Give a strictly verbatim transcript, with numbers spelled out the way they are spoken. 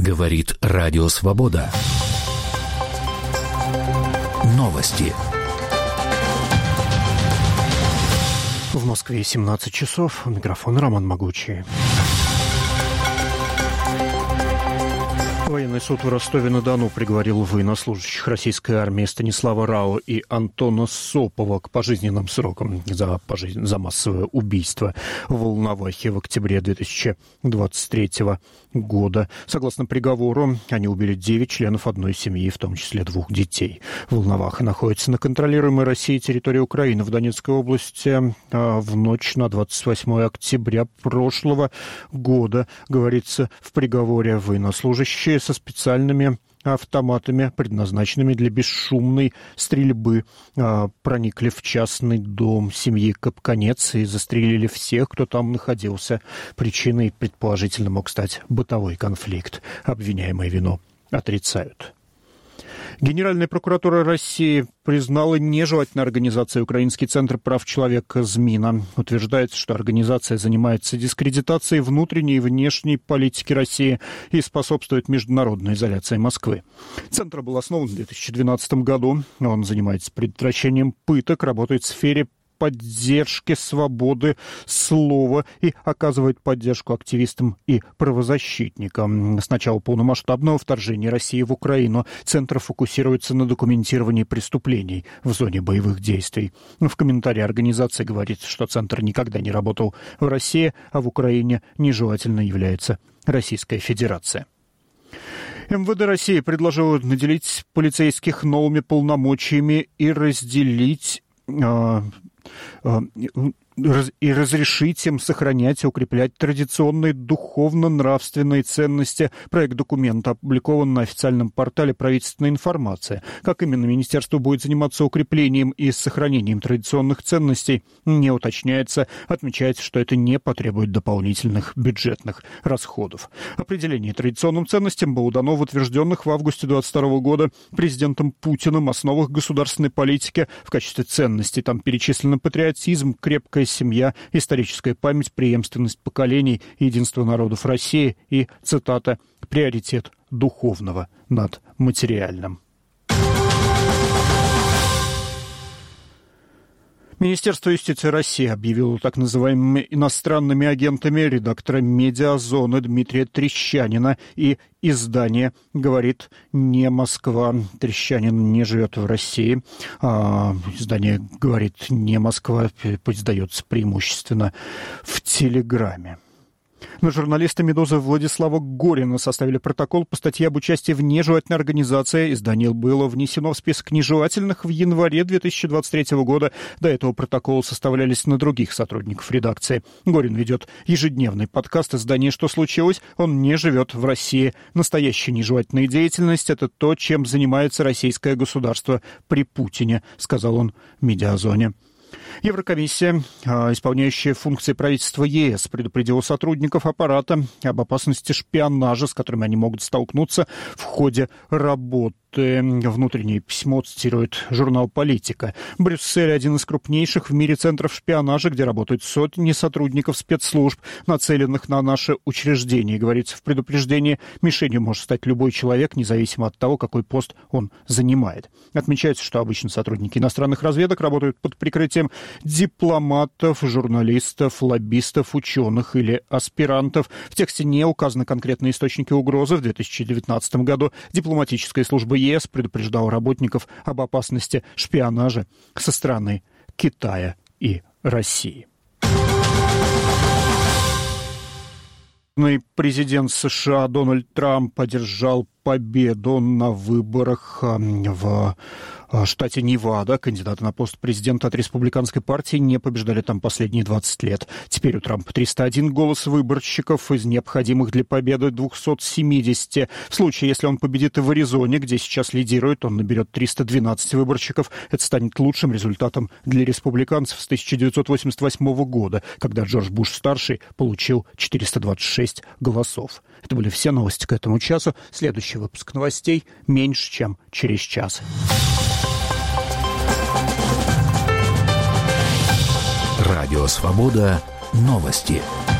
Говорит Радио Свобода. Новости. В Москве семнадцать часов. У микрофона Роман Могучий. Военный суд в Ростове-на-Дону приговорил военнослужащих российской армии Станислава Рао и Антона Сопова к пожизненным срокам за, пожизнен... за массовое убийство в Волновахе в октябре две тысячи двадцать третьего года. Согласно приговору, они убили девять членов одной семьи, в том числе двух детей. Волноваха находится на контролируемой Россией территории Украины в Донецкой области. А в ночь на двадцать восьмое октября прошлого года, говорится в приговоре, военнослужащие со специальными автоматами, предназначенными для бесшумной стрельбы, проникли в частный дом семьи Капканец и застрелили всех, кто там находился. Причиной, предположительно, мог стать бытовой конфликт. Обвиняемые вину отрицают. Генеральная прокуратура России признала нежелательной организацией Украинский центр прав человека «Змина». Утверждается, что организация занимается дискредитацией внутренней и внешней политики России и способствует международной изоляции Москвы. Центр был основан в две тысячи двенадцатом году. Он занимается предотвращением пыток, работает в сфере поддержки свободы слова и оказывает поддержку активистам и правозащитникам. С начала полномасштабного вторжения России в Украину Центр фокусируется на документировании преступлений в зоне боевых действий. В комментарии организации говорится, что Центр никогда не работал в России, а в Украине нежелательно является Российская Федерация. эм вэ дэ России предложило наделить полицейских новыми полномочиями и разделить и разрешить им сохранять и укреплять традиционные духовно-нравственные ценности. Проект документа опубликован на официальном портале «Правительственная информация». Как именно министерство будет заниматься укреплением и сохранением традиционных ценностей, не уточняется. Отмечается, что это не потребует дополнительных бюджетных расходов. Определение традиционным ценностям было дано в утвержденных в августе две тысячи двадцать второго года президентом Путиным основах государственной политики. В качестве ценностей там перечислены патриотизм, крепкая семья, историческая память, преемственность поколений, единство народов России и, цитата, «приоритет духовного над материальным». Министерство юстиции России объявило так называемыми иностранными агентами редактора «Медиазоны» Дмитрия Трещанина и издание «Говорит не Москва». Трещанин не живет в России. А издание «Говорит не Москва» издается преимущественно в Телеграме. На журналиста «Медузы» Владислава Горина составили протокол по статье об участии в нежелательной организации. Издание было внесено в список нежелательных в январе две тысячи двадцать третьего года. До этого протоколы составлялись на других сотрудников редакции. Горин ведет ежедневный подкаст издания «Что случилось?». Он не живет в России. Настоящая нежелательная деятельность – это то, чем занимается российское государство при Путине, сказал он «Медиазоне». Еврокомиссия, исполняющая функции правительства ЕС, предупредила сотрудников аппарата об опасности шпионажа, с которыми они могут столкнуться в ходе работы. Внутреннее письмо цитирует журнал «Политика». Брюссель – один из крупнейших в мире центров шпионажа, где работают сотни сотрудников спецслужб, нацеленных на наше учреждение. Говорится в предупреждении, мишенью может стать любой человек, независимо от того, какой пост он занимает. Отмечается, что обычно сотрудники иностранных разведок работают под прикрытием дипломатов, журналистов, лоббистов, ученых или аспирантов. В тексте не указаны конкретные источники угрозы. В две тысячи девятнадцатом году дипломатическая служба ЕС предупреждала работников об опасности шпионажа со стороны Китая и России. Президент США Дональд Трамп одержал победу на выборах в штате Невада. Кандидаты на пост президента от республиканской партии не побеждали там последние двадцать лет. Теперь у Трампа триста один голос выборщиков из необходимых для победы двухсот семидесяти. В случае, если он победит и в Аризоне, где сейчас лидирует, он наберет триста двенадцать выборщиков. Это станет лучшим результатом для республиканцев с тысяча девятьсот восемьдесят восьмого года, когда Джордж Буш-старший получил четыреста двадцать шесть голосов. Это были все новости к этому часу. Следующий выпуск новостей меньше, чем через час. Радио «Свобода». Новости.